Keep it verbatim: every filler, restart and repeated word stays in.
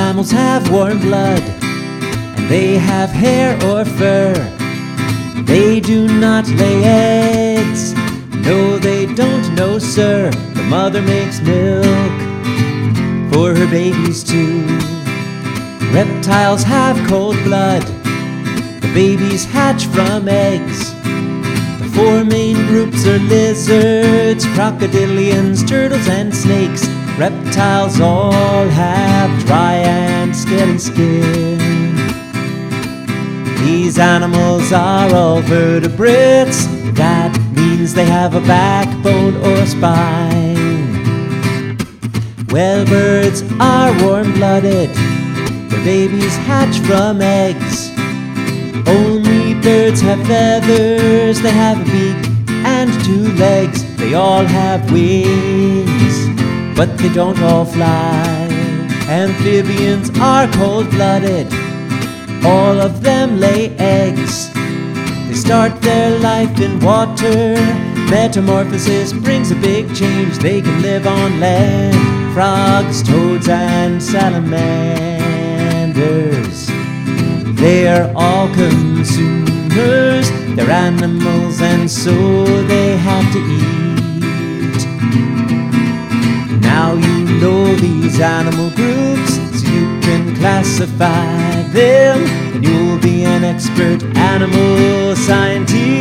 mammals have warm blood, and they have hair or fur. They do not lay eggs, no they don't, no sir. The mother makes milk for her babies too. Reptiles have cold blood, the babies hatch from eggs. The four main groups are lizards, crocodilians, turtles and snakes. Reptiles all have dry and scaly skin. These animals are all vertebrates. That means they have a backbone or spine. Well, birds are warm-blooded. Their babies hatch from eggs. Only birds have feathers. They have a beak and two legs. They all have wings, but they don't all fly. Amphibians are cold-blooded. All of them lay eggs. They start their life in water. Metamorphosis brings a big change. They can live on land. Frogs, toads, and salamanders. They are all consumers. They're animals and so they have to eat. Now you know these animal groups, so you can classify them, and you'll be an expert animal scientist.